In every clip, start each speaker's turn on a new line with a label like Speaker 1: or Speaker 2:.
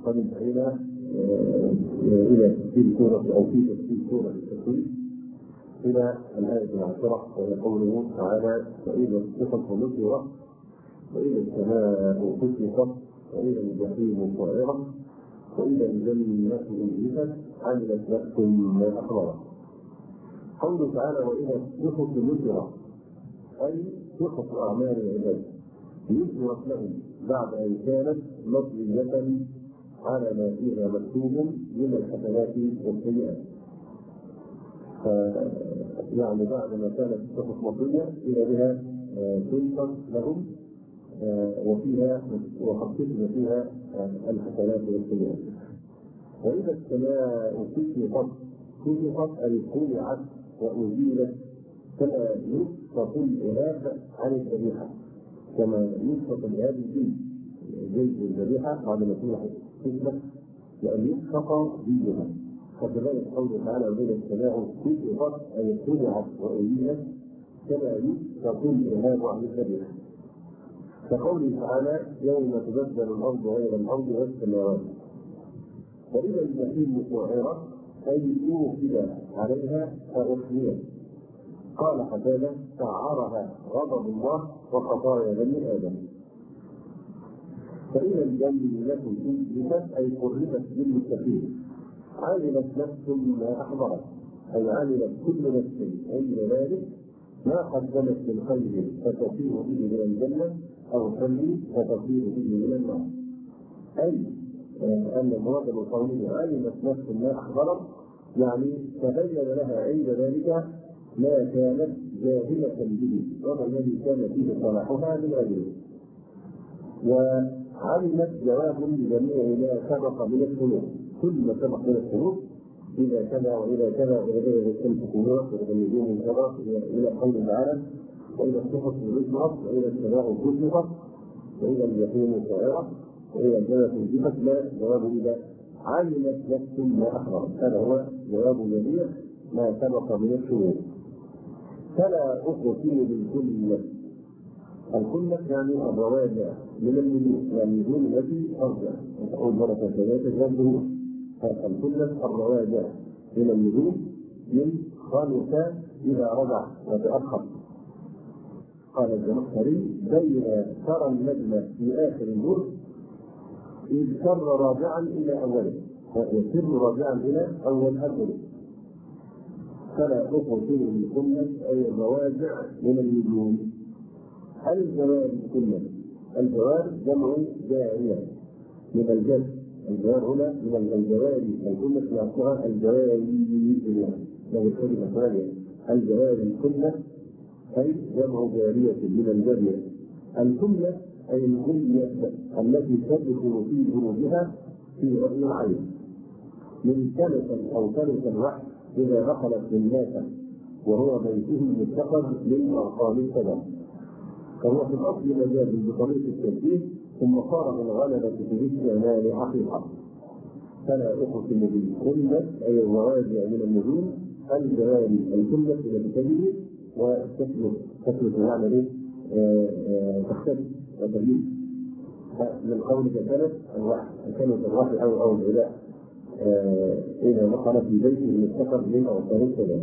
Speaker 1: قد انتهينا إلى تفسير سورة أو في تفسير سورة التكوين إلى الآية العاشرة، وهي قوله تعالى: وإذا الصفت ونصرت وإذا السماء كشفت وإذا الجحيم سعرت وإذا الجنة أزلفت عملت نفس ما أحضرت. قوله تعالى: وإذا الصفت نصرت أي صفت أعمال العباد نصرت لهم بعد أن كانت مطوية على ما فيها مكتوب من الحسنات والسيئات. يعني بعد ما كانت صفت مطوية إلى بها تنصر لهم وفيها وقد كتب فيها الحسنات والسيئات. وإذا السماء كشفت أي خلعت وأزيلت كما يسقط الإهاب عن الذبيحة، كما يسقط الإهاب الجلد جلد الذبيحة بعد ما تكشف لأن يسقط جلدها. فكذلك قوله تعالى: وإذا السماء كشفت أي خلعت وأزيلت كما يسقط الإهاب عن الذبيحة. كقوله تعالى: يوم تبدل الأرض غير الأرض والسماوات. وإذا الجحيم سعرت أي أوقد عليها فأحييت. قال حتى سعرها غضب الله وخطايا بني آدم. فإذا الجنة أزلفت أي قربت للمتقين. علمت نفس ما أحضرت أي علمت كل نفس أي ذلك ما قدمت من خير فتسير به إلى الجنة أو شر فتسير به إلى النار. أي أن المراد بالقول علمت نفس ما أحضرت يعني تبين لها عند ذلك ما كانت جاهلة به وما الذي كان فيه صلاحها من غيره. وعلمت جواب لجميع ما سبق من الذنوب، كل ما سبق من الذنوب إذا كذا وإذا كذا وإذا كذا الشمس كذا وإذا النجوم كذا إلى قوله تعالى: وإذا الصفت نصرت وإذا السماء كشفت وإذا الجحيم سعرت وإذا الجنة أزلفت. لا جواب إذا علمت نفس ما أحضرت، هذا هو جواب جميع ما سبق من الشرور. فلا أقسم بالكلية. الكلية يعني الرواجع من النجوم، يعني النجوم التي ترجع وتقول مرة ثلاثة جنبه. الكلية الرواجع من النجوم من خلف إذا رجع وتأخر. قال الزمخشري: بين ترى النجم في آخر النور إذ سر راجعا إلى أوله ويسر راجعا إلى أول أوله. فلا أقسم بالكلية أي الرواجع من النجوم. الجوار كلها، الجوار جمع جارية من الجد، الجوار هنا من الجواري، الكلة نعطيها الجواري له الكلمة الثانية. الجواري كلها أي جمع جارية من الجارية. الكلة أي الغية التي تدخل في جنوبها في رأي العين من كنسة أو كنسة الوحش إذا دخلت للناس وهو بيته المتخذ من أرقام السبع. فهو في الأصل مجاز بطريقة التنفيذ ثم صار من غلبة في الاستعمال حقيقة. فلا أقسم بالكلة أي الرواجع من النجوم. الجواري الكلة التي تجري وتثبت يعني تختلف وتغيير. من قولك كانت الوحي كانت الوحي أو الغلاء إذا دخلت في بيته المتخذ من أرقام السبع.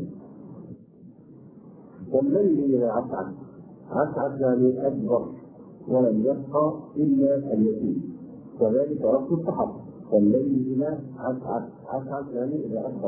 Speaker 1: والليل إذا عسعس يعني أكبر ولم يبقى إلا اليتيم، وذلك ربط السحر. والليل إذا عسعس يعني إذا أكبر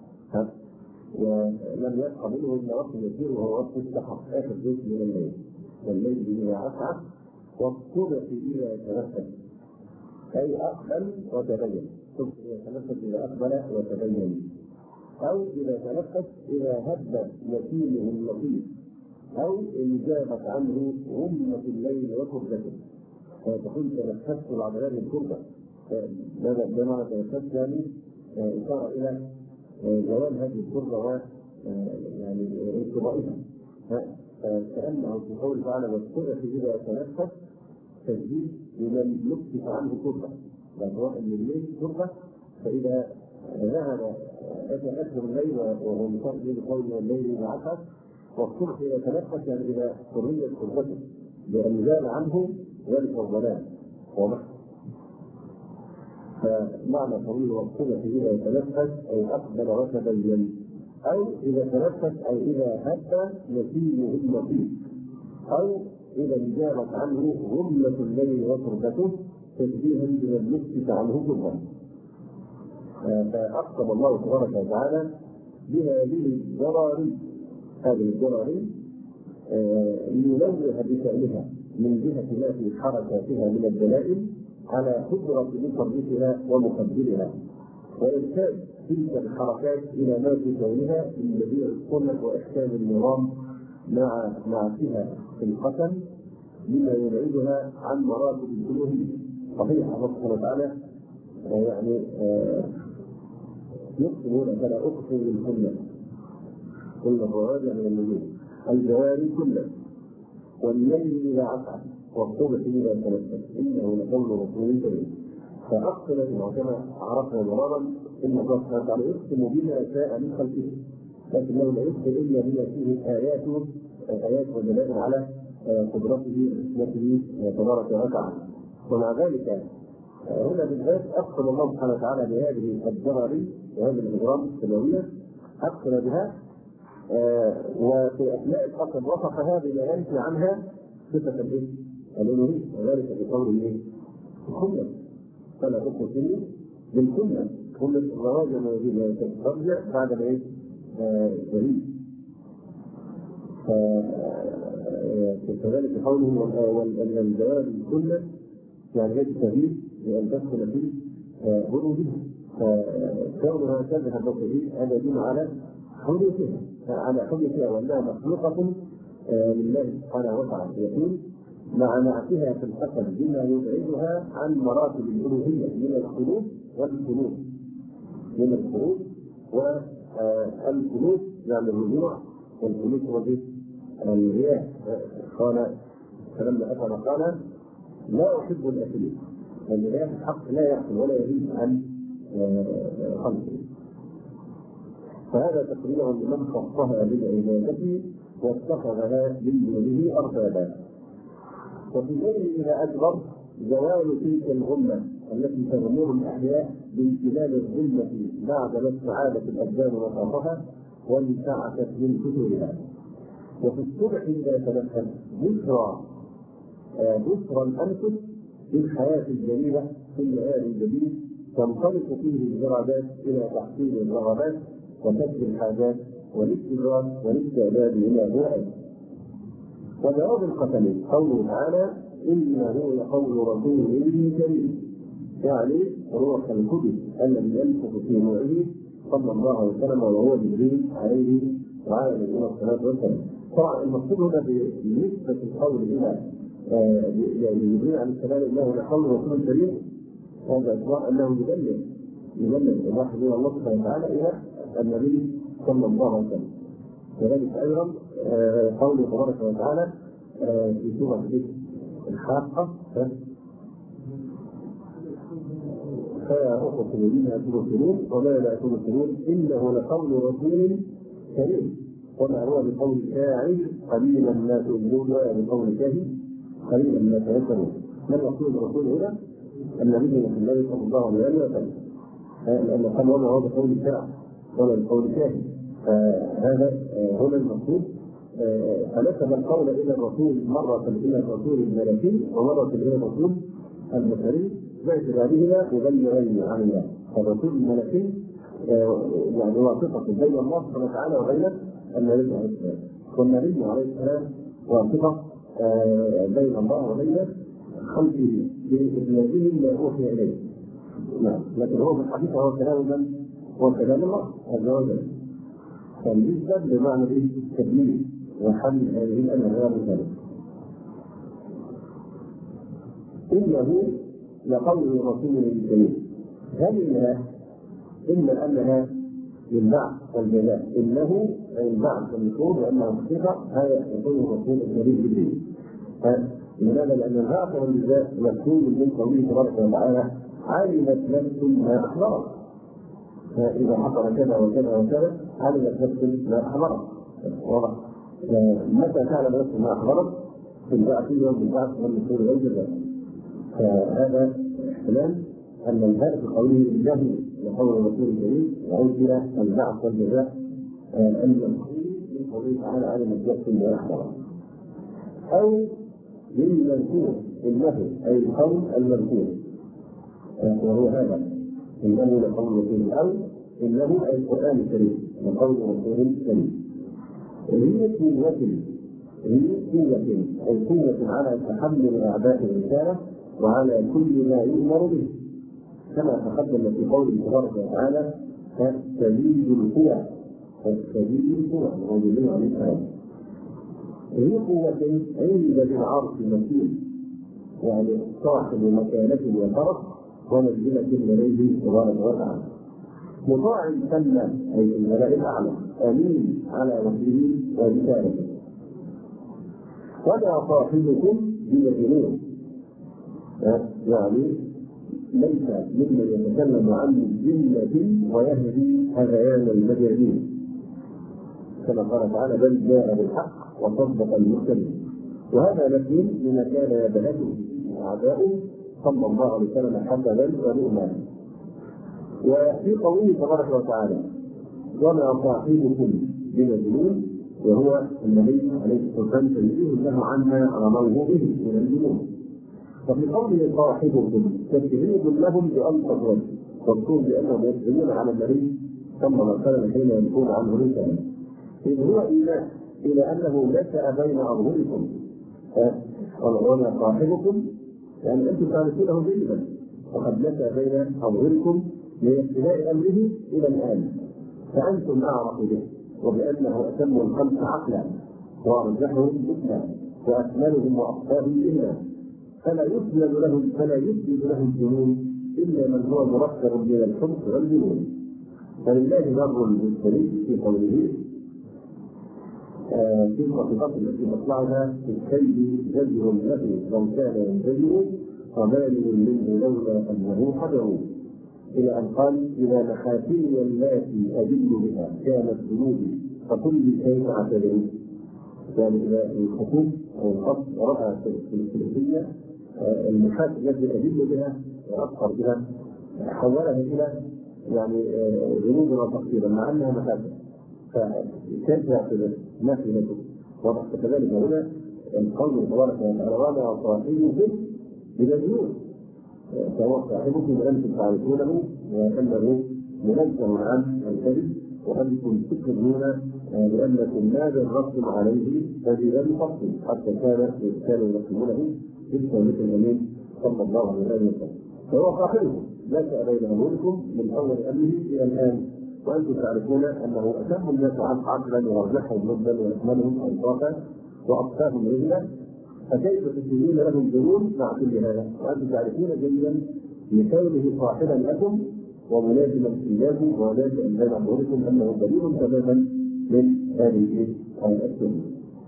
Speaker 1: ولم يبقى منه إلا ربط اليتيم وهو ربط السحر آخر جزء من الليل. والليل إذا عسعس والصبح إذا تنفس أي أقبل وتبين. الصبح إذا تنفس إذا أقبل وتبين، أو إذا تنفس إذا هب يتيمه اللطيف، أو إن جابت عنه غمة الليل وكربته. فتقول تنفست بعد هذه الكربة، بما تنفست يعني إشارة إلى زوال هذه الكربة و يعني انقضائها. كأنه في قول تعالى: والصبح إذا تنفس تجديد لمن يكشف عنه كربة، لأن واحد من الليل كربة. فإذا ذهب يتأثر الليل وهو مصدر بقول والليل إذا عسعس، والصبح إذا تنفس يعني إذا حرية كربته لأن زال عنه ذلك الظلام. واضح؟ فمعنى قوله والصبح إذا تنفس أي أقبل وتبين، أو إذا تنفس أي إذا هب نسيمه اللطيف، أو إذا انجابت عنه غمة الليل وتربته تشبيها بمن نفس عنه كله. فأقسم الله تبارك وتعالى بهذه الجراري، هذه الجراري لينوه بشأنها من جهة ما في حركاتها من الدلائل على قدرة مصرفها ومقدرها، وإرشاد تلك الحركات إلى ما في كونها من بديع السنة وإحكام النظام مع نعتها في القسم بما يبعدها عن مراتب الألوهية. صحيح الله سبحانه وتعالى يعني يقسمون فلا أقسم بالكل، كل الرواجع من النجوم، الجواري كله، والليل إذا عسعس والصبح إذا تنفس إنه لقول رسول كريم. فأقسم كما عرفنا مرارا إن الله سبحانه وتعالى يقسم بما شاء من خلقه، لكنه لا يقسم إلا بما فيه آيات ودلائل على قدرته وحكمته تبارك وتعالى. ومع ذلك هنا بالذات أقسم الله سبحانه وتعالى بهذه الجراري وهذه الإجرام السماوية، أقسم بها وفي أثناء القسم وصفها بما ينفي عنها صفة الألوهية، وذلك بقوله كلا فلا أقسم بالكلا، كل الرواجع الذي ترجع بعد ما شهيد. فكذلك قوله والجواب كله يعني هذا التغيير لأن تدخل في بروده، فكونها تذهب بالتغيير هذا يدل على حدوثها وأنها مخلوقة لله سبحانه وتعالى، يكون مع نعتها في القسم بما يبعدها عن مراتب الألوهية من الخلود والخلود، من الخلود والخلود يعني الرجوع، والخلود هو الرياح. قال فلما أتى قال لا أحب الأكلين، والإله الحق لا يأكل ولا يزيد عن خلقه. فهذا تقريبا لمن خصها بالعبادة واتخذها من دونه أربابا. وفي الليل إذا أدبر زوال تلك الغمة التي تغمر الأحياء بامتداد الظلمة بعد ما استعادت الأبدان وطاقها وانتعشت من كثرها. وفي الصبح إذا تنفس بشرى الأنفس بالحياة الجميلة في النهار الجديد تنطلق فيه الجرادات إلى تحصيل الرغبات وكسب الحاجات والاستدراك والاستعداد إلى ذلك. وجواب القسم قوله تعالى إنه لقول رسول كريم، يعني روح القدس الذي ينفخ في روعه صلى الله عليه وسلم وهو جبريل عليه وعلى نبينا الصلاة والسلام. طبعا المقصود هنا بنسبة القول إلى يعني جبريل عليه السلام انه لقول رسول كريم، هذا اطلاق انه يبلغ الوحي من الله سبحانه وتعالى الى النبي صلى الله عليه وسلم. كذلك ايضا قوله تبارك وتعالى في سوره الحاقه فيا اقسم بما تبصرون وما لا تبصرون انه لقول رسول كريم وما هو بقول شاعر قليلا ما تؤمنون ولا بقول كاهن قليلا ما تذكرون. من يقول الرسول هنا النبي محمد صلى الله عليه وسلم، لأن قال وما هو بقول الشاعر ولا بقول كاهن. هذا هنا المقصود. فنسب القول إلى الرسول مرة إلى الرسول الملكي ومرة إلى الرسول البشري باعتبارهما مبلغين عن الله. فالرسول الملكي يعني واسطة بين الله سبحانه وتعالى وبين النبي عليه السلام، والنبي عليه السلام واسطة بين الله وبين خلقه بإبلاغهم ما أوحي إليه. نعم، لكن هو في الحقيقة هو كلام من؟ هو كلام الله عز وجل. فالنسبة بمعنى التبليغ وحل هذه الأمر ذلك. إنه لقول رسول كريم. هذه إما أنها للبعث والجزاء، إنه البعث والنشور لأنه حقيقة هذا يكون الرسول الكريم جبريل. لماذا؟ لأن البعث والجزاء مكتوب من قوله تبارك وتعالى علمت نفس ما أحضرت، فإذا حصل كذا وكذا وكذا علمت نفس ما أحضرت. واضح؟ متى تعلم نفس ما أحضرت؟ في البعث والبعث والنشور والجزاء. فهذا احتمال أن الهاء في قوله الله لقول الرسول الكريم يعود إلى البعث والجزاء المنقول من قوله تعالى على مجلس ويحضر، أو للمذكور النهي أي القول المذكور وهو هذا إنه لقول رسول، أو إنه أي القرآن الكريم لقول رسول الكريم. هي قوة أي قوة على تحمل أعداء الرسالة وعلى كل ما يؤمر به، كما تقدم في قوله تبارك وتعالى فاستبيد القوى وجميع عليه السلام. هي قوة عند العرش مكين، يعني صاحب مكانة وشرف ومنزلة لديه تبارك وتعالى، مطاع ثم أي في الملأ الأعلى، أمين على وحيه ورسالته. ولا صاحبكم بمجنون، يعني ليس ممن يتكلم عن الجنة ويهدي هذيان المجانين، كما قال تعالى بل جاء بالحق وصدق المرسلين. وهذا نفي لما كان يبهته أعداؤه صلى الله عليه وسلم حسنا ونؤمنا. وفي قوله تبارك وتعالى وما صاحبكم بمجنون، وهو النبي عليه الصلاه والسلام تنزيه له عما رموه به من الجنون. وفي قوله صاحبكم تكذيب لهم بألطف وجه، والقول بأنهم يكذبون على النبي صلى الله عليه وسلم حين ينقول عنه رسالة، إذ هو إيمان إلى أنه نشأ بين أظهركم. وما صاحبكم يعني أنتم تعرفونه جيدا، وقد نشأ بين أظهركم من ابتداء أمره إلى الآن، فأنتم أعرف به، وبأنه أتم الخلق عقلا وأرجحهم جسما وأكملهم وأصفاهم إلا، فلا يسجد له الجنون إلا من هو مركب من الحب والجنون. فلله بر المرسلين في قوله في الصفات التي تطلعها في الكيد زجر له لو كان ينزجر وبالغ منه لولا أنه حذر، إلى أن قال إذا محاسني التي أدل بها كانت ذنوبي فكل شيء أعتبره. يعني إذا الحكوم أو الخط رأى في الثلاثية المحاسن التي أدل بها وأكثر بها حولها إلى يعني ذنوب وتقصيرا مع أنها محاسن، فكيف يعتبر ما في نفسه. وكذلك هنا القول تبارك وتعالى وما صاحبه بمجنون، فهو صاحبكم أنتم تعرفونه وأنه منزه عن الكذب، وأنتم تكذبون لأنكم ما جربتم عليه فبلا فصل حتى كانوا يقولونه بالتوبة الأمين صلى الله عليه وسلم. فهو صاحبكم نشأ بين أموركم من أول أمره إلى الآن، وأنتم تعرفون أنه أتم الناس عقلا وأرجحهم مدا وأكملهم أنصافا وأصفاهم رجلا، فكيف تسجدون له الجنون مع كل هذا وأنتم تعرفون جيدا لكونه صاحبا لكم وملازما إياه ولازم بين أموركم أنه بريء تماما من هذه السنة.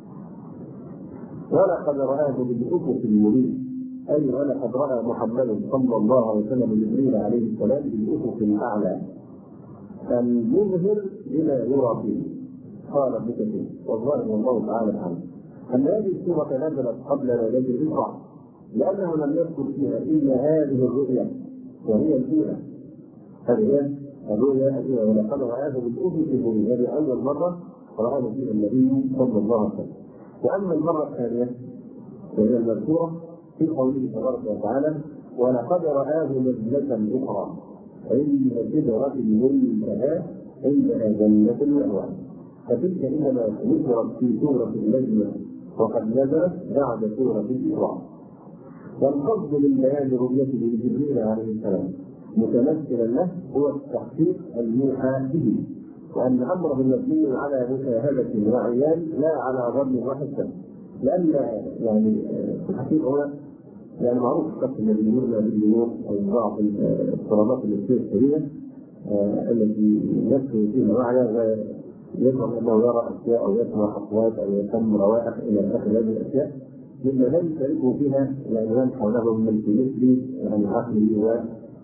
Speaker 1: ولقد رآه بالأفق المبين، أي ولقد رأى محمد صلى الله عليه وسلم جبريل عليه السلام بالأفق الأعلى المظهر بما يرى فيه. قال ابن كثير والظاهر والله تعالى عنه أن هذه السورة نزلت قبل ليلة الإسراء، لأنه لم يذكر فيها إلا هذه الرؤيا وهي الأولى. هذه الرؤيا الأولى ولقد رآه بالأفق المبين، هذه أول مرة رآه فيها النبي صلى الله عليه وسلم. وأما المرة الثانية وهي المذكورة في قوله تبارك وتعالى ولقد رآه نزلة أخرى عند سدرة المنتهى عندها جنة المأوى، فتلك إنما ذكرت في سورة النجم وقد نزلت بعد سورة الإسراء. والقصد من بيان رؤيته لجبريل عليه السلام متمثلا له هو التحقيق الموحى به، وأن أمره مبني على مشاهدة وعيان لا على ظن وحسن، لأن يعني التحقيق هنا يعني معروف الشخص الذي يؤمن بالنور أو بعض الاضطرابات السرية التي نفسه فيها وعيا ويظهر أنه يرى أشياء أو يسمع أصوات أو يسمع روائح إلى آخر هذه الأشياء مما لا يشاركه فيها العنوان حوله من في مثل عن عقله و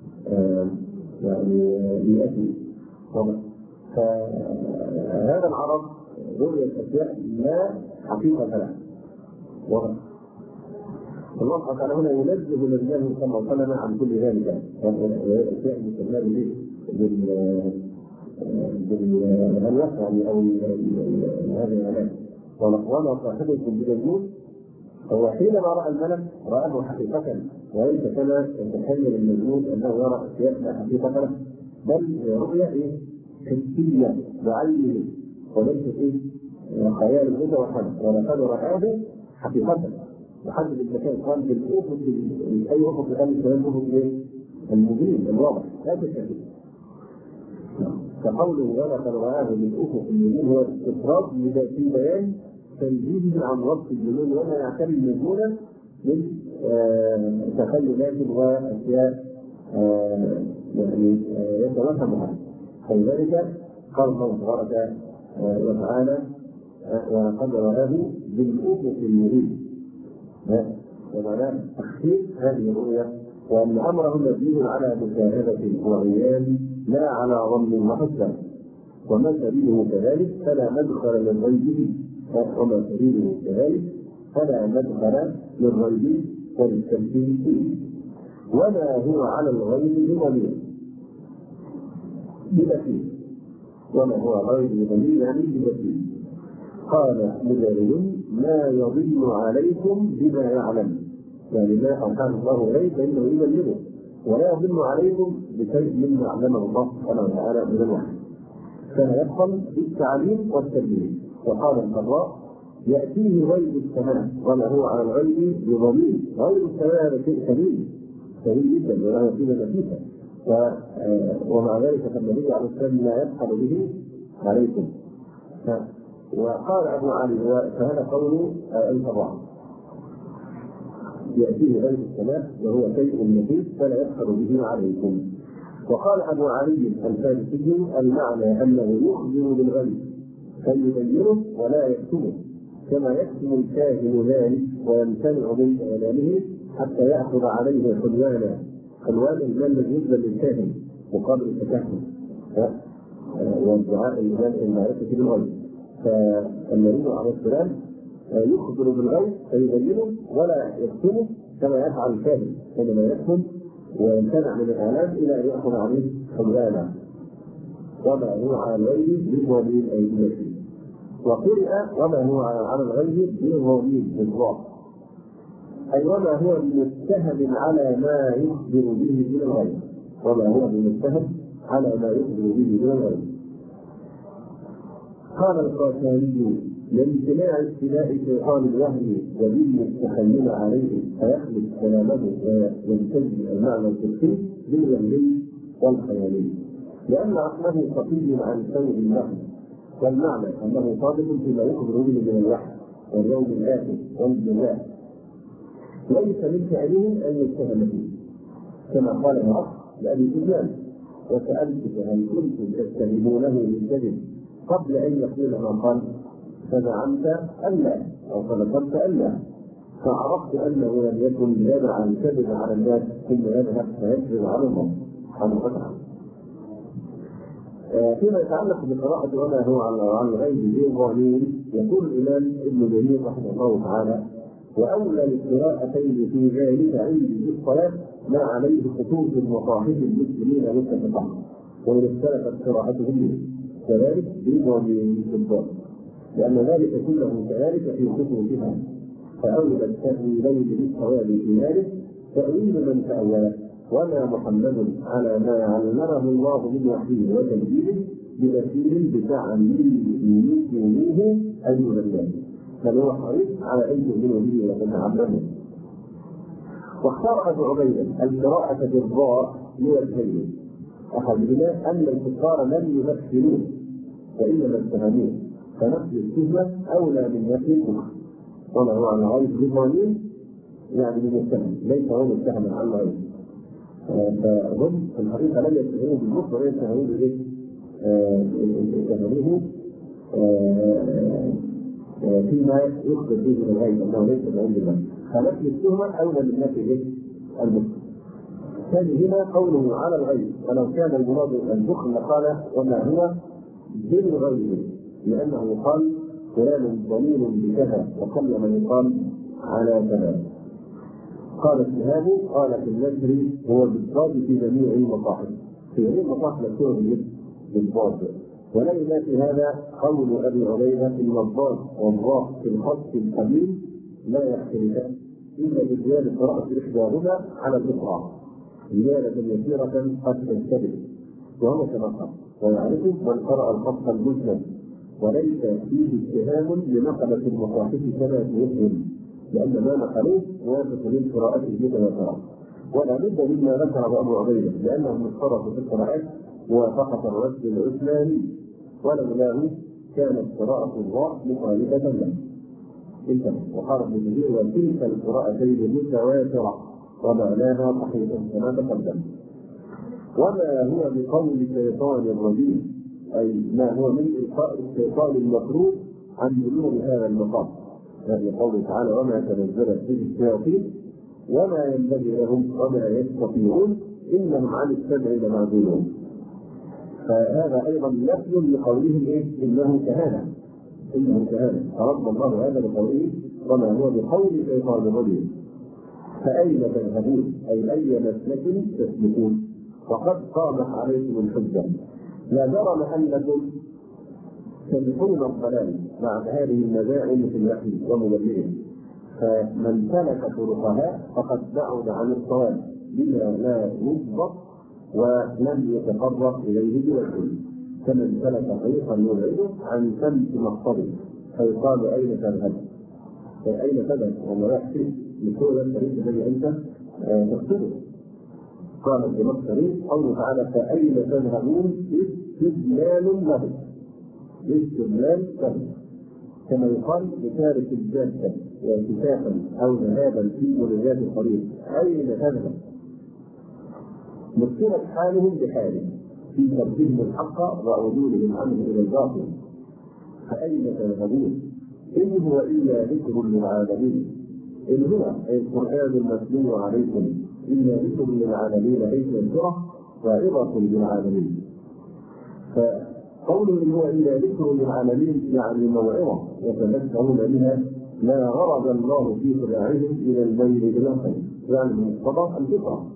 Speaker 1: يعني بيئته. فهذا العرض رؤية الأشياء لا حقيقة لها. الله سبحانه وتعالى هنا ينزه نبيه صلى الله عليه وسلم عن كل ذلك، والاشياء المسماه بالهلوة يعني او هذه الهلاك. وما صاحبكم بمجنون، هو حينما راى الملك رآه حقيقة، وليس كما يتخيل المجنون انه يرى اشياء لا حقيقة، بل رؤية حسية بعينه وليست خيال متوهم. ولقد رآه حقيقة محدد المكان، قال بالافق اي افق الان كلام افق المبين الواضح لا تشكك. كقوله ولقد رآه بالافق المبين هو استطراد في بيان تنزيهه عن وصف الجنون وما يعتري المجنون من تخيلات واشياء يعني يتوهمها. فلذلك قال الله تبارك وتعالى ولقد رآه بالافق المبين، ومعناه تخفيف هذه الرؤيا، وان امره مبني على مشاهده وعيان لا على ظن وحسن، وما سبيله كذلك فلا مدخل للغيب، وما سبيله كذلك فلا مدخل للغيب وللتمثيل فيه، وما هو على الغيب بضمير ببكير، وما هو على الغيب بضمير يعني ببكير. قال مجاهد ما يضل عليكم بما يعلم، يعني ما أوحاه الله إليه فإنه يبلغه، ولا يضل عليكم بشيء مما علمه الله سبحانه وتعالى من الوحي، كان يدخل بالتعليم والتدبير. وقال القراء يأتيه غيب السماء وما هو على الغيب بضمير. غيب السماء هذا شيء كبير جدا ولا نتيجة نفيسة، ومع ذلك فالنبي عليه السلام لا يدخل به عليكم. وقال أبو علي فهذا قول القراء يأتيه غيب السماء وهو شيء نفيس فلا يدخل به عليكم. وقال أبو علي الفارسي المعنى أنه يخبر بالغيب فيبينه ولا يكتمه، كما يكتم الكاهن ذلك ويمتنع من إعلانه حتى يأخذ عليه حلوان المال الذي يبذل للكاهن مقابل التكهن والدعاء المعرفة بالغيب. فالنبي عليه السلام يخبر بالغيب فيبينه ولا يكتمه كما يفعل الكاهن حينما يكتم ويمتنع من الإعلان إلى أن يأخذ عليه حلوانا. وما هو على الغيب بالضمير أي بالنفي. وقرئ وما هو على الغيب بالضمير بالضبط، أي وما هو بمتهم على ما يخبر به من الغيب، وما هو بمتهم على ما يخبر به من الغيب. قال القاسمي لامتناع ابتلاء شيطان الوهم وذل التخيل عليه فيخلق كلامه وينتج المعنى الفقهي بالوهمي والخيالي، لأن عقله خفي عن سوء الوهم، والمعنى أنه صادق فيما يخبر به من الوحي واليوم الآخر والجزاء، ليس من فعلهم أن يتهم فيه، كما قال العصر لأبي سفيان وسألتك هل كنتم تتهمونه بالكذب قبل أن يقول ما قال فزعمت ألا أو فذكرت ألا، فعرفت أنه لم يكن يدع الكذب على الناس ثم يذهب فيكذب على الله سبحانه وتعالى. فيما يتعلق بقراءة وما هو عن الغيب بالضمير يقول الإمام ابن جرير رحمه الله تعالى وأولى القراءتين في ذلك عندي في الصلاة ما عليه خطوط مصاحف المسلمين متفقة ومن اختلفت قراءتهم به كذلك بالضمير بالضبط، لأن ذلك كله كذلك في خطوطها. فأولى التأويلين بالصواب في ذلك تأويل من تأول وما محمد على ما علمه الله من وحيه وتنزيله بمثيل بتعليمه أيها الناس، بل هو حريص على أن تؤمنوا به وتتعلموا. واختار أبو عبيدة القراءة بالضاء لوجهين، أحدهما أن الكفار لم يمثلوه وإنما اتهموه، فنفي التهمة أولى من نفي الكفر. وما هو عن غير بالضمير يعني بالمتهم ليس هو متهم عن غيره، فهم في الحقيقة لم يتهموه بالكفر ولا يتهموه بإيه؟ يتهموه فيما يخبر به من الغيب أنه ليس من عند الله، فنفي التهمة أولى من نفي الكفر. ثاني هنا قوله على الغيب، ولو كان المراد البخل لقال وما هو بالغيب، لأنه قال فلان ضمير بكذا وقل من يقال على كذا. قال الشهاب قال في النثر هو بالضاد في جميع المصاحف، في جميع المصاحف مكتوبة بالضاد. ولا ينافي هذا قول ابي عبيده ان الضاد والراء في الخط القديم لا يختلفان الا بزياده قراءه احداهما على الاخرى زياده يسيره قد تشتبه، وهو كما قال ويعرفه من قرأ الخط المسند وليس فيه اتهام لنقلة المصاحف كما يفهم، لأن ما نقلوه موافق للقراءة المتواترة. ولا بد مما ذكر أبو عبيدة لأنهم اشترطوا في القراءات موافقة الرسل العثماني، ولولاه كانت قراءة الراء مخالفة له. انتبه. وقال ابن كثير وتلك القراءتين متواترة ومعناها صحيح كما تقدم. وما هو بقول الشيطان الرجيم، أي ما هو من إلقاء الشيطان المفروض عن بلوغ هذا المقام، هذا قوله تعالى وما تنزلت به الشياطين وما ينبغي لهم وما يستطيعون إنهم عن السمع لمعزولون. فهذا أيضا نفي لقولهم إنه كهذا، فرد الله هذا بقوله وما هو بقول الشيطان الرجيم. فأين تذهبون أي أي مسلك تسلكون وقد قامت عليكم الحجة، لا جرم أنكم تمحون الضلال مع هذه المزاعم في الوحي ومبلغه، فمن سلك طرقها فقد بعد عن الصواب بما لا يضبط ولم يتقرب إليه بوجهه، كمن سلك طريقا يبعده عن سمت مقصده فيقال أين تذهب؟ أين تذهب؟ وما يحكي لكل الطريق الذي أنت تقصده. قال الدمشقي قوله تعالى فأين تذهبون استدلال له، كما يقال لتارك الجادة واتفاقا أو ذهابا في ملذات الطريق أين تذهب؟ مشكلة حالهم بحاله في تركهم الحق وعدولهم عنه إلى الباطل. فأين تذهبون؟ إن هو إلا ذكر للعالمين، إن هو أي القرآن المتلو عليكم إلا ذكر للعالمين أي تذكرة وعظة للعالمين. فقوله إن هو إلا ذكر للعالمين يعني موعظة يتذكرون بها ما غرض الله في طباعهم إلى الميل إلى الخير، يعني من الصدق الفطرة.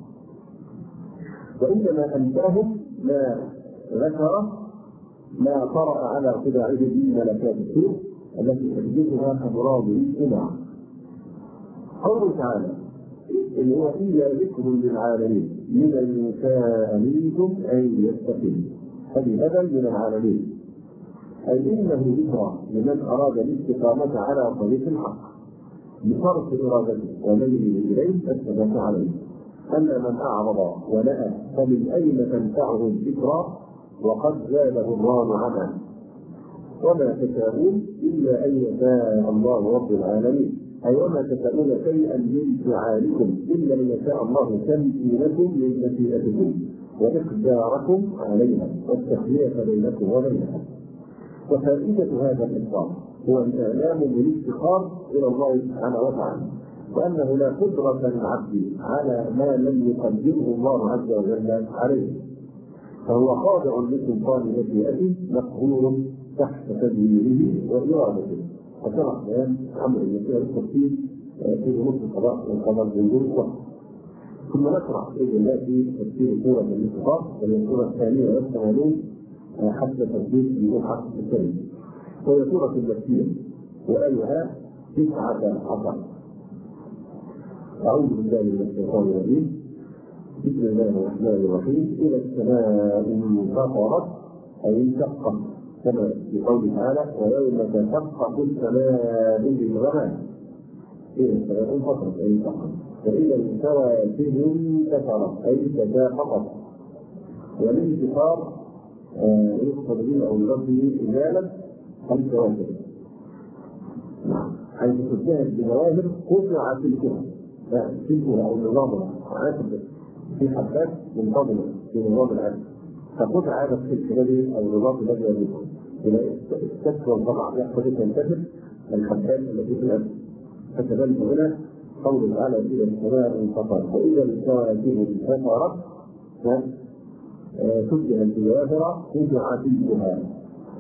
Speaker 1: وإنما أنباهم ما ذكر ما طرأ على طباعهم من ملكات السوء التي تحدثها أمراض الاجتماع. قوله تعالى إن هو إلا ذكر للعالمين لمن شاء منكم أن يستقيم، هذه بدل من العالمين، أي إنه ذكرى لمن أراد الاستقامة على طريق الحق بصرف إرادته وميله إليه فالثبات عليه. أما من أعرض ونأى فمن أين تنفعه الذكرى وقد زاده الله عنها. وما تشاءون إلا أن يشاء الله رب العالمين، أي وما تشاءون شيئا من فعالكم إلا أن يشاء الله تمكينكم من مشيئتكم وإقداركم عليها والتخلية بينكم وبينها. وفائدة هذا الإخبار هو الإعلام بالافتقار إلى الله سبحانه وتعالى، وأنه لا قدرة للعبد على ما لم يقدره الله عز وجل عليه، فهو خاضع لسلطان مشيئته مقهور تحت تدبيره وإرادته. وشرح بيان عمرو بن سعد التفسير في نص القضاء والقضاء بالجنود. ثم نشرح بإذن الله في تفسير سورة الانفطار وهي السورة الثانية والثمانين حتى تفسير المصحف الكريم، وهي سورة المكية وآيها 19. أعوذ بالله من الشيطان الرجيم. بسم الله الرحمن الرحيم. إذا السماء انفطرت أي انشقت، كما في قوله تعالى ويوم تشقق السماء بالغمام. إذا السماء انفطرت أي انشقت. وإذا الكواكب انتثرت أي تساقطت. والانتثار يقصد به أو يرد به إزالة الكواكب، حيث تنتهي بظواهر قطعت الكرة سلكها أو نظامها عاكسة في حبات منتظمة في نظام العالم، فقطع هذا السلك الذي أو النظام الذي يدركه إلى السكر والطبع يحصل تنتشر الحبات التي في الأرض. فكذلك هنا قول تعالى إذا السماء انفطرت وإذا الكواكب انتثرت تشبه الجواهر تجع سلكها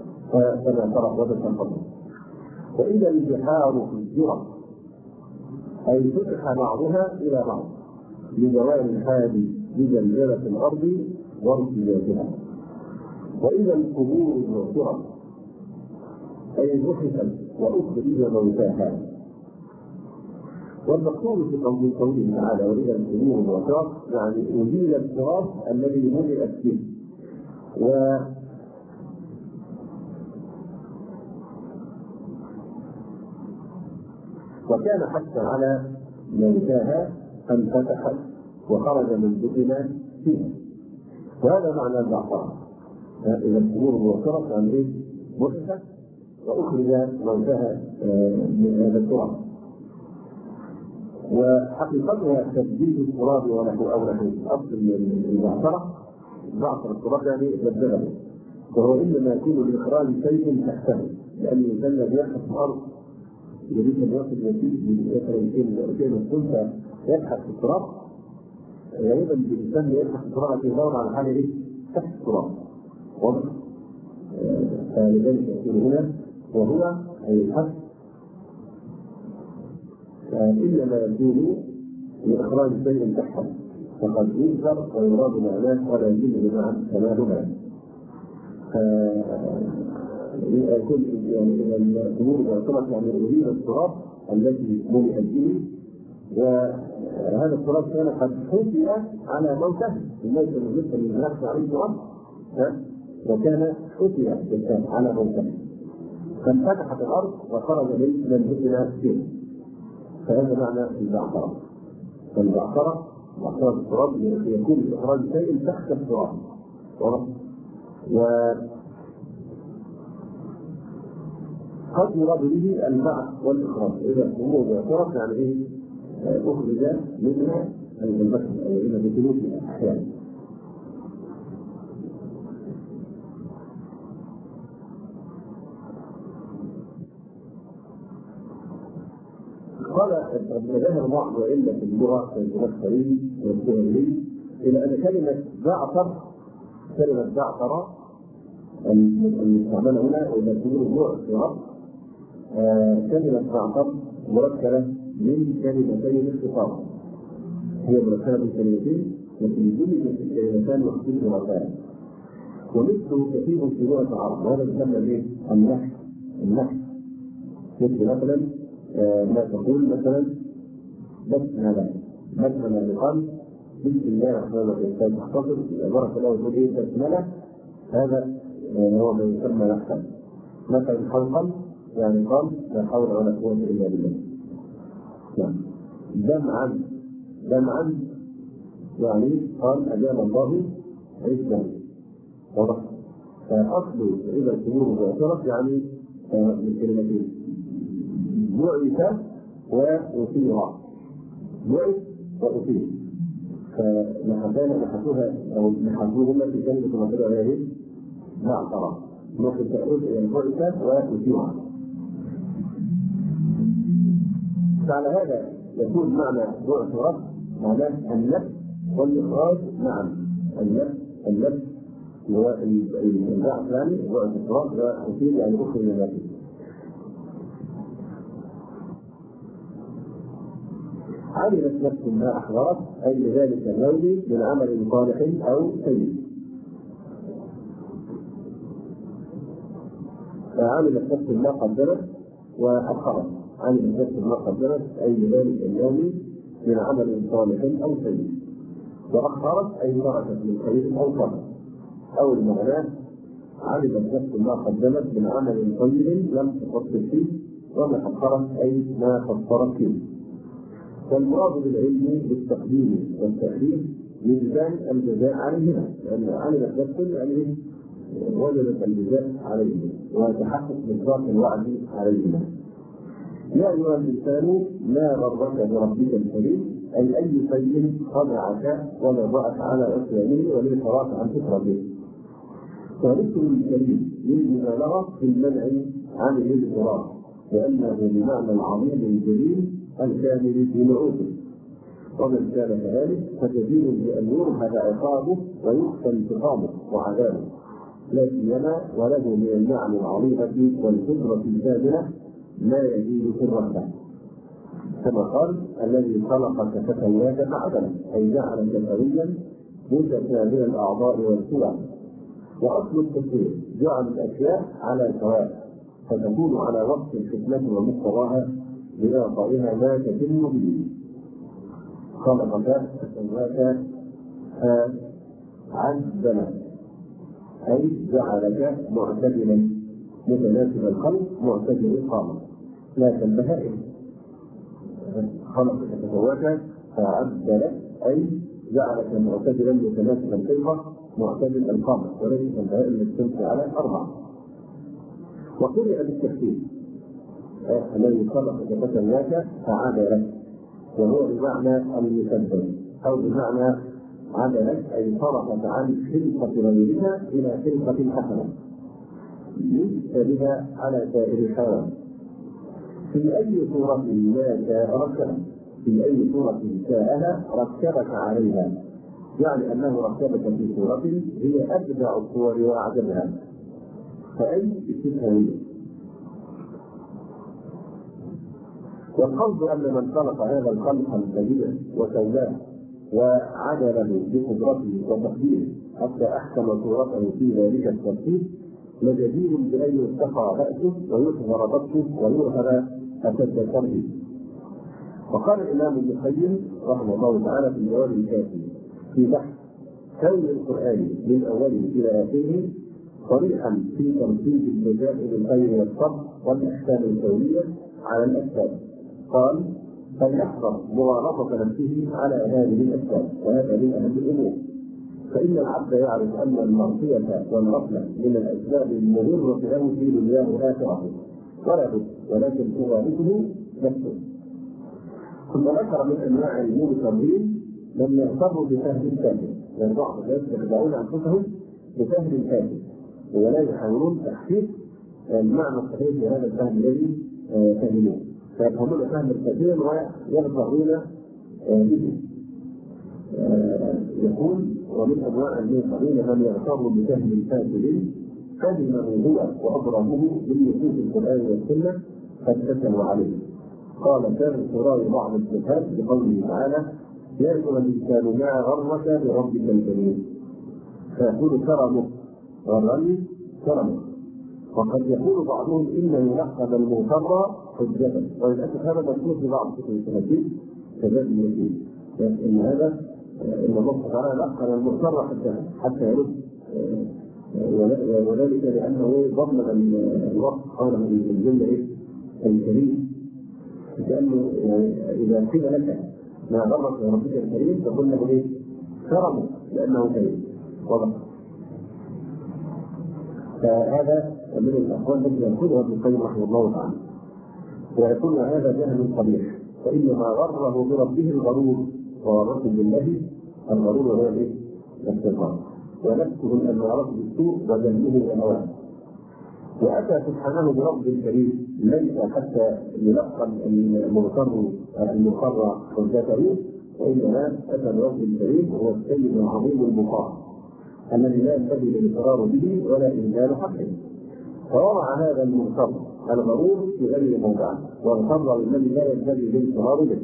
Speaker 1: كما ترى وجه الفضل. وإذا البحار فجرت أي فتح بعضها إلى بعض لزوال الحال بجلجلة الأرض وارتجاجها. وإذا القبور بعثرت أي بحثت وأخرج موتاها. والمقصود في قوله تعالى وإذا القبور بعثرت يعني أزيل التراب الذي ملئت به. وكان حتى على موتاها فانفتحت وخرج من دفن فيها. وهذا معنى البعثرة. إذا القبور بعثرت يعني إيه؟ بحثت وأخرج موتاها من هذا التراب. وحقيقتها تبديل التراب ونحو أصل البعثرة. بعثر التراب يعني بدله، وهو إنما يكون لإخراج شيء تحته، لأن الإنسان يبحث في الأرض يريد أن يصل يمكن السلطة يبحث في التراب. غالبا الإنسان يبحث في التراب يدور على حاجة إيه؟ تحت التراب. واضح؟ فلذلك يقول هنا وهو أي الحث إنما يكون لإخراج شيء تحته، فقد يذكر ويراد معناه ولا يجب بمعنى كما هنا. يكون يعني الأمور بعثرت يعني أزيل التراب التي ملئت به. وهذا التراب كان قد حفئ على موته الناس المجلسة اللي نحن عليه التراب، وكان حفئ بالكامل على موته فانفتحت الأرض وخرج من دفن فيه. فهذا معنى البعثرة. فالبعثرة بعثرة التراب يكون لإخراج شيء تحت التراب. قد يراد به البعث والإخراج. إذا الأمور بعثرت يعني إيه؟ أخرج منها البشر إلى بثلوث أحيانا. قال ابن ذهب بعض وإلا في اللغة الخليل والسهيلي إلى أن كلمة بعثر المستعملة هنا إذا تقول بعثرت كلمة بعثر مركبة من كلمتين اختصارا. هي مركبة من كلمتين لكن كل كلمتان مخصوص مرتين. ومثله كثير في لغة العرب وهذا يسمى النحو. مثل مثلا ما تقول مثلا بسملة بقلب بسم الله الرحمن الرحيم تختصر العبارة الأولى تقول إيه بسملة. هذا هو ما يسمى نحوا. مثلا حلقا يعني قال لا حول ولا قوة إلا بالله. دمعا يعني قال أجاب الله عزا. واضح؟ فأصل إذا الأمور بعثرت يعني من كلمتين بعث وأثير. بعث وأثير. فنحثوها أو نحثوهما في كلمة مثلا هذه بعثرة. ممكن تقول بعث وأثير. فعلى هذا يكون معنى بعثرت معناه النفس والإخراج معا. النفس هو البعث يعني بعث التراب وأثير يعني أخرج من ذاته. علمت نفس ما أحضرت أي لذلك اليوم من عمل صالح أو سيء. فعملت نفس ما قدمت وأخرت. علمت نفس ما قدمت أي لذلك اليوم من عمل صالح أو سيء. وأخرت أي تركت من خير أو شر. أو المعنى علمت نفس ما قدمت من عمل طيب لم تقصر فيه وما أخرت أي ما قصرت فيه. والمراد بالعلم بالتقديم والتأخير ميزان الجزاء عليهما، لأن علمت نفس يعني وجدت الجزاء عليهما وتحقق مصداق الوعد عليهما. يا أيها الإنسان ما غرك بربك الكريم أي شيء خدعك ونبأك على عصيانه وللحراس عن فكرته. ثالثه الكريم للمبالغة في المنع عن الاضطراب لأنه بمعنى العظيم الجليل الكامل في نعوته. ومن كان كذلك فتدين بأن يرهب عقابه ويخفى انتقامه وعذابه لا سيما وله من النعم العظيمة والقدرة الكاملة ما يزيد في الرحمة. كما قال الذي خلقك فسواك فعدلك، أي جعلك سويا متكامل الأعضاء والقوى. وأصل التسوية جعل الأشياء على سواء فتكون على وقت الحكمة ومقتضاها بإعطائها ما تتم به. خلقك فسواك فعدلك، أي جعلك معتدلا متناسب الخلق معتدل القامة لا كالبهائم. خلقك فسواك فعدلك، أي جعلك معتدلا متناسب الخلقة معتدل القامة وليس كالبهائم التي تمشي على أربعة. وقرئ بالتكتيب الذي خلقك فسواك فعدلك، وهو بمعنى المسدد أو بمعنى عدلك، أي صرفك عن خلقة غيرها إلى خلقة حسنة ليس بها على سائر الحيوان. في أي صورة ما شاء ركبك، في أي صورة شاءها ركبك عليها، يعني أنه ركبك في صورة هي أبدع الصور وأعجبها. فأي استثنائية. والقصد أن من خلق هذا الخلق البديع وسواه وعدله بقدرته وتقديره حتى أحكم صورته في ذلك الترتيب لجدير بأن يرتقى رأسه ويظهر بطنه ويظهر أشد شره. وقال الإمام ابن القيم رحمه الله تعالى في الجواب الكافي في بحث كون القرآن من أوله إلى آخره صريحا في ترتيب الجزاء بالخير والصبر والإحسان الكونية على الأسباب، قال فليحذر مغالطة نفسه على هذه الأسباب، وهذا من أهم الأمور. فإن العبد يعرف أن المعصية والغفلة من الأسباب المضرة له في دنياه وآخرته ولا بد، ولكن تغالطه نفسه. ثم ذكر من أنواع المنكرين لم يغتروا بفهم كامل، يعني بعض الناس يخدعون أنفسهم بفهم كامل ولا يحاولون تحقيق المعنى الصحيح لهذا الفهم الذي فهموه، فيفهمون فهما كثيرا ويغترون به. يقول ومن انواع المنكرين من يغتر بفهم فاسد فهمه هو واضربه بالنصوص القران والسنه فاتكلوا عليه. قال كان قراء بعض الكتاب بقوله تعالى يا ايها الانسان ما غرك بربك الكريم، فيقول كرمه غرني كرمه. وقد يقول بعضهم انه لقب المغتر حجه، وللاسف هذا مذكور في بعض كتب التفاسير كذلك اليقين ان هذا ان الله تعالى لقب المغتر حجه حتى يرد، وذلك لانه ضمن الوقت قال من الجمله الكريم، لانه اذا قيل لك ما غرك بربك الكريم تقول له ايه؟ كرمه لانه كريم. واضح؟ فهذا من الاقوال التي ينقلها ابن القيم رحمه الله تعالى، ويكون هذا جهل قبيح، فانما غره بربه الغرور، وغرته بالله الغرور وهو ايه؟ الاستغفار، ونفسه الاماره بالسوء وذنبه الاموات. واتى سبحانه برب كريم ليس حتى يلقن المغتر حجته، وانما اتى برب كريم وهو السيد العظيم المطاع الذي لا ينبغي الاقرار به ولا انزال حقه. فوضع هذا المغتر الغرور في غير موضعه واغتر الذي لا ينبغي الاقرار به.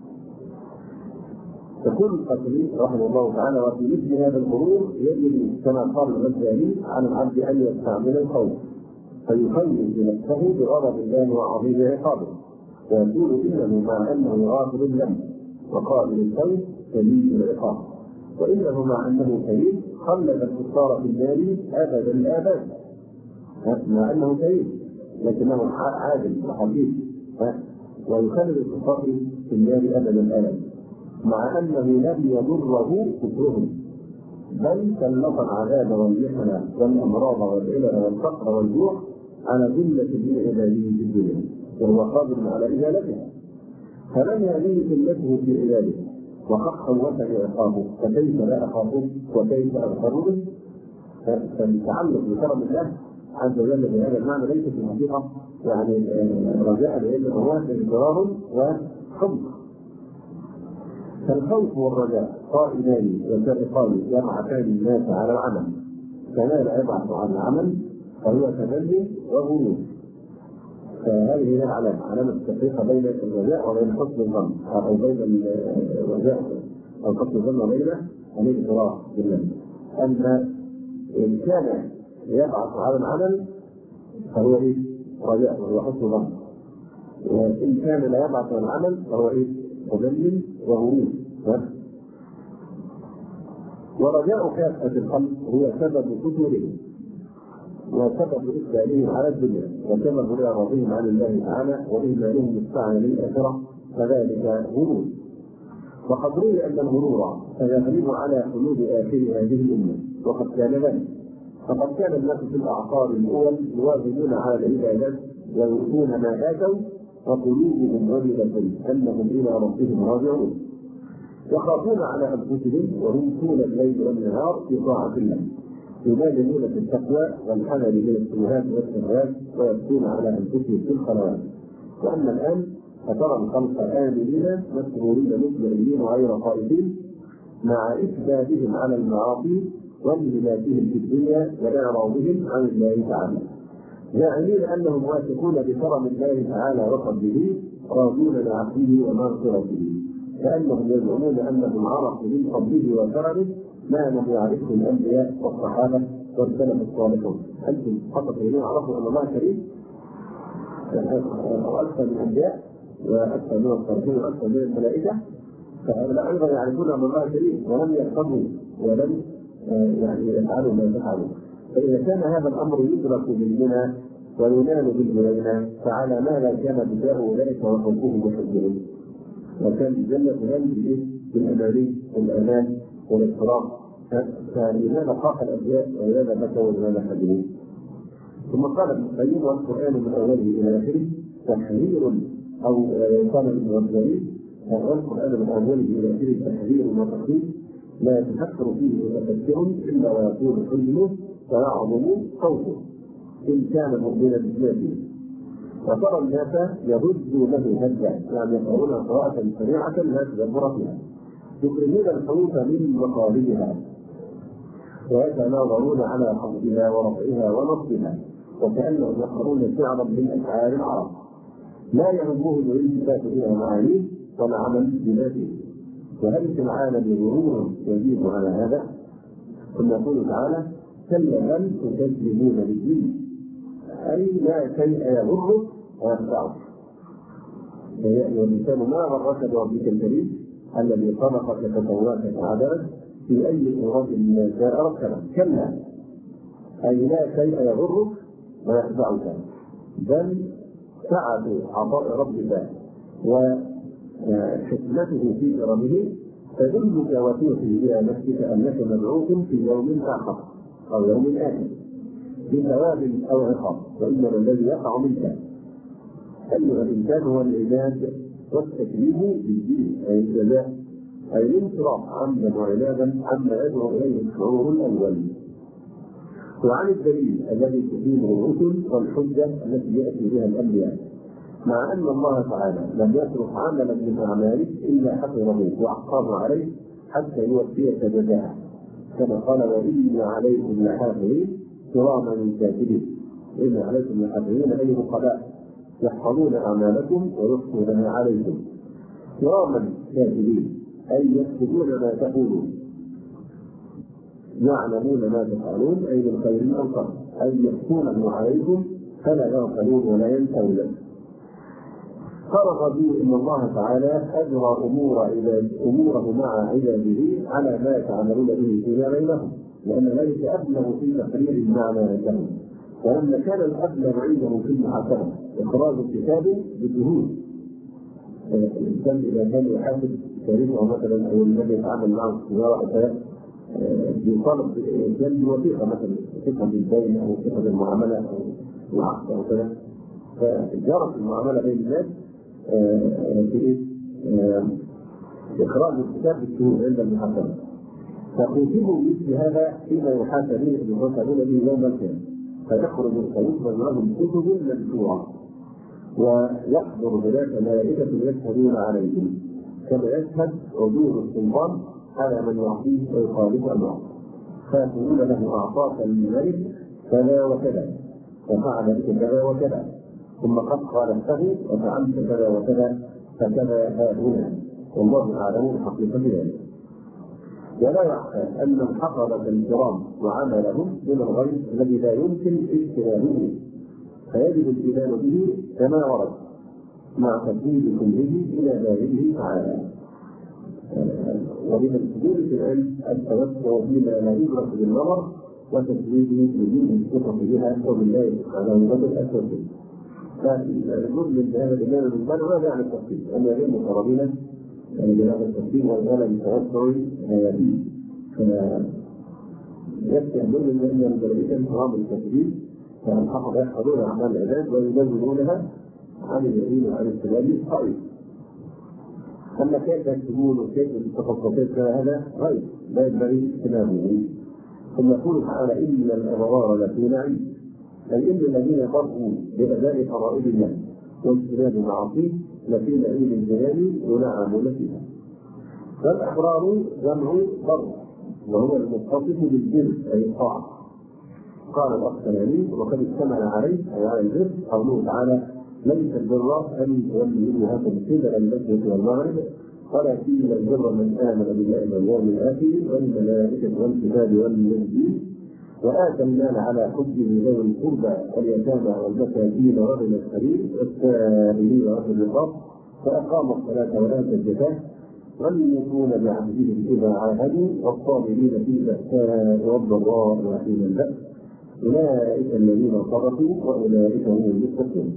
Speaker 1: يقول القاسمي رحمه الله تعالى وفي مثل هذا الغرور يجب كما قال الغزالي على العبد ان يستعمل الخوف فيخيل بنفسه بغضب الله وعظيم عقابه، ويقول انه مع انه غافل الذنب وقابل الخوف شديد العقاب، وانه مع انه كريم خلد الكفار في النار ابدا الاباد، مع انه كريم لكنه عادل وحكيم، ويخلد الكفار في النار ابدا الاباد مع انه لم يضره كفرهم، بل سلط العذاب والمحنه والامراض والعلل والفقر والجوع على جمله من عباده في الدنيا وهو قادر على ازالتها. فمن هذه سنته في عباده وقد خوفني عقابه فكيف لا اخافه وكيف اغفر به؟ فالتعلق بكرم الله عز وجل بهذا المعنى ليس في الحقيقه يعني رجاء، لانه هو اضرار وحب. فالخوف والرجاء قائمان وسابقان يبعثان الناس على العمل، كما لا يبعث عن العمل فهو تمني وغرور. فهذه هي علامة التفريق بين الرجاء وبين حسن الظن، أو بين الرجاء أو حسن الظن وبين الاعتراف بالله. أن إن كان يبعث على العمل فهو رجاء وهو حسن ظن، وإن كان لا يبعث على العمل فهو مذلل وغرور. ورجاء كافة الخلق هو سبب فتورهم وسبب إقبالهم على الدنيا وسبب إعراضهم عن الله تعالى وإهمالهم السعي للآخرة، فذلك غرور. وقد روي أن الغرور سيغلب على قلوب آخر هذه الأمة، وقد كان ذلك. فقد كان الناس في الأعصار الأول يواظبون على العبادات ويؤتون ما آتوا وقلوبهم وجلة أنهم إلى ربهم راجعون، يخافون على أنفسهم وهم طول الليل والنهار في طاعة الله، يبالغون في التقوى والحذر من الشبهات والشهوات ويبكون على أنفسهم في الخلوات. وأما الآن فترى الخلق آمنين مسرورين مطمئنين غير خائفين مع إثباتهم على المعاصي وانهماكهم في الدنيا وإعراضهم عن الله تعالى، زاعمين أنهم واثقون بكرم الله تعالى وفضله راضون بعفوه ومغفرته، كأنهم يزعمون أنهم عرفوا من فضله وكرمه ما لم يعرفه الأنبياء والصحابة والسلف الصالحون. أنتم فقط يعرفوا أن الله كريم أو أكثر من الأنبياء وأكثر من الصالحين وأكثر من الملائكة، فهؤلاء أيضا يعرفون أن الله كريم ولم يفهموا ولم يفعلوا ما يفعلوا. فإذا كان هذا الأمر يدرك بالمنى وينال بالبنينة فعلى ما لا كان بداء أولئك وحبهم وحبهم، وكان الجنة تنال بالأماني والأمان والاضطراب. فلماذا خاف الأنبياء ولماذا بكوا ولماذا حزنوا؟ ثم قال ابن القيم: والقرآن من أوله إلى آخره تحذير أو قال ابن القيم: والقرآن من أوله إلى آخره تحذير وتخويف لا يتفكر فيه متفكر إلا ويكون حلمه ويعظم صوته إن كان مؤمنا بذاته. وترى الناس يهزوا له هزا، يعني يقرؤون قراءة سريعة لا تدبر فيها، يخرجون الحروف من مقالبها ويتناظرون على خفضها ورفعها ونصبها، وكأنهم يقرؤون شعرا من أشعار العرب، لا يهمهم الالتفات إلى معانيه والعمل بذاته. وهل في العالم غرور يزيد على هذا؟ ثم يقول تعالى: كلا بل تكذبون بالدين، أي لا شيء يضرك وينفعك. والإنسان ما غرك بربك الكريم الذي خلقك فسواك فعدلك في أي صورة ما شاء ركبك. كلا أي لا شيء يضرك ويخدعك، بل سعة عطاء ربك وحكمته في كرمه تدلك وتوحي إلى نفسك أنك مبعوث في يوم آخر أو يوم آخر بثواب أو عقاب، وإنما الذي يقع منك أيها الإنسان هو العباد والتكليف بالدين، أي الجزاء، أي الانصراف عمدا وعنادا عما يدعو إليه الشعور الأول، وعن الدليل الذي تقيمه الرسل والحجة التي يأتي بها الأنبياء، مع أن الله تعالى لم يترك عملا من أعمالك إلا حفظه وأحفظه عليه حتى يوفيك جزاءه، كما قال: وإن عليكم لحافظين كراما كاتبين. إن عليكم لحافظين أي نقباء يحفظون أعمالكم ويحفظونها عليكم، كراما كاتبين أي يكتبون ما تقولون، يعلمون ما تفعلون أي من خير أو شر، أي يحكونه عليكم فلا يغفلون ولا ينسون. قال الرجل: إن الله تعالى أجرى أموره مع عباده على ما يتعاملون به فيما بينهم، لأن ذلك أبلغ في تقرير المعنى عندهم، ولما كان الأبلغ عندهم في المحاكمة إخراج الكتاب بالجهود. الإنسان إذا كان يحاسب شريكه مثلا أو الذي يتعامل معه في التجارة يطالب بجلب وثيقة، مثلا وثيقة بالدين أو وثيقة بالمعاملة أو العقد أو كذا، فجرت المعاملة بين الناس في إخراج الكتاب بالشهود عند المحاكمة، فكتبوا مثل هذا فيما يحاسبون به يوم القيامة، فيخرج لهم كتب منشورة ويحضر هناك ملائكة يشهدون عليهم كما يشهد عدول السلطان على من يعطيه ويخالف أمره، فيقولون له: أعطاك الملك كذا وكذا وفعل بك كذا وكذا، ثم قد خالفته وفعلت كذا وكذا فكذا هنا، والله اعلم بحقيقه ذلك. ولا يخفى ان الحفظه الكرام وعملهم من الغيب الذي لا يمكن اجتنابه، فيجب الايمان به كما ورد مع تسليمكم به الى بارئه تعالى. ومن الحدود في العلم التوسع فيما لا يدرك بالنظر وتسليمه بدين الثقه بها وبالله سبحانه وتعالى. فالمؤمن بهذا الإيمان بالمعنى ماذا عن التفصيل؟ أن غير مقربين بهذا التفصيل والغلا بالتوسع فيه. فيكفي المؤمن بأن الملائكة كرام التسليم فالحفظ يحفظون أعمال العباد وينزلونها عن اليمين وعن الشمال قائد. أما كيف يكتبون وكيف التخصصات هذا غير لا ينبغي اجتنابه. ثم يقول تعالى: إن الأبرار لفي نعيم، أي إن الذين برئوا بأداء فرائض الله واجتناب معاصيه لفي نعيم الجنان ينعمون فيها. فالأبرار جمع بر، وهو المتصف بالبر أي الطاعة. قال الأخطلاني: وقد اشتمل عليه أي على البر قوله تعالى: ليس البر أن تولوا وجوهكم قبل المشرق والمغرب ولكن البر من آمن بالله واليوم الآخر والملائكة والكتاب والنبيين وآتى المال على حبه ذوي القربى واليتامى والمساكين وابن السبيل والسائلين وأهل الرقاب فأقام الصلاة وآتى الزكاة والموفون بعهدهم إذا عاهدوا والصابرين في البأساء والضراء وحين البأس أولئك الذين صدقوا وأولئك هم المتقون.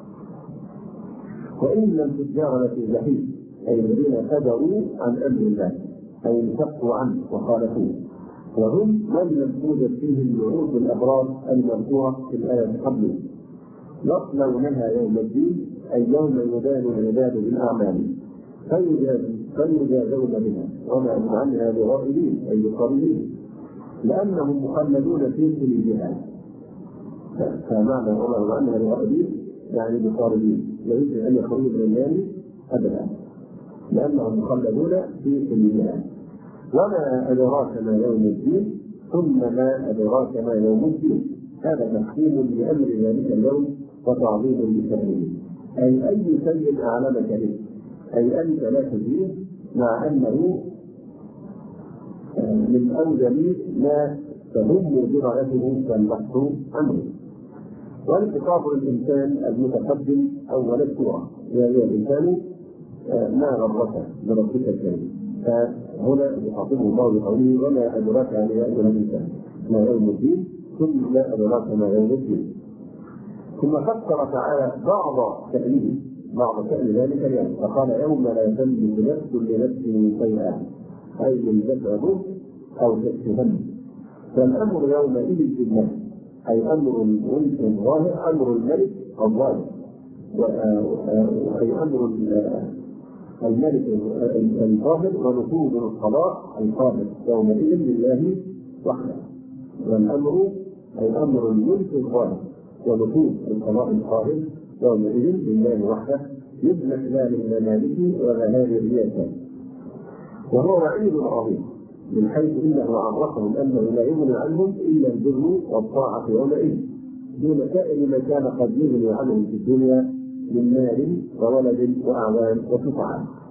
Speaker 1: وإن الفجار لفي جحيم، أي الذين كبروا عن أمر الله أي انشقوا عنه وخالفوه، وهم من لم توجد فيهم وعود الأبرار المذكورة في الآية قبله، يصلونها يوم الدين أي يوم يدان العباد بالأعمال فيجازون بها وما هم عنها بغائبين أي بقريبين، لأنهم مخلدون في قلوبها. فمعنى وما هم عنها بغائبين يعني بقريبين، لا يمكن أن يخرجوا من النار أبدا لأنهم مخلدون في قلوبها. وما أدراك ما يوم الدين ثم ما أدراك ما يوم الدين، هذا تحكيم لأمر ذلك اليوم وتعظيم لشأنه، أي شيء أعلمك به، أي أنت لا تدريه مع أنه من أوجب ما تهم درايته والبحث عنه. والخطاب للإنسان المتقدم أول السورة يا أيها الإنسان ما غرك بربك الكريم، فهنا يخاطبه الله بقوله وما أدراك عن يا أيها الإنسان ما يوم الدين ثم ما أدراك ما يوم الدين. ثم فسر تعالى بعض شأن ذلك اليوم فقال يوم لا تملك نفس لنفس شيئا أي من ذكره أو تكتبن. فالأمر يومئذ بالله أي أمر الملك الظاهر، أمر الملك الظاهر، أي أمر الملك الظاهر ونفوذ القضاء القادر يومئذ لله وحده. والأمر أي أمر الملك الظاهر ونفوذ القضاء القادر يومئذ لله وحده يبنى خلال الممالك وذهاب الرياسات. وهو وعيد عظيم من حيث انه عرفهم انه لا يغني عنهم الا البر والطاعه يومئذ دون سائر ما كان قد يغني عنهم في الدنيا من مال وولد واعوان وشفعاء.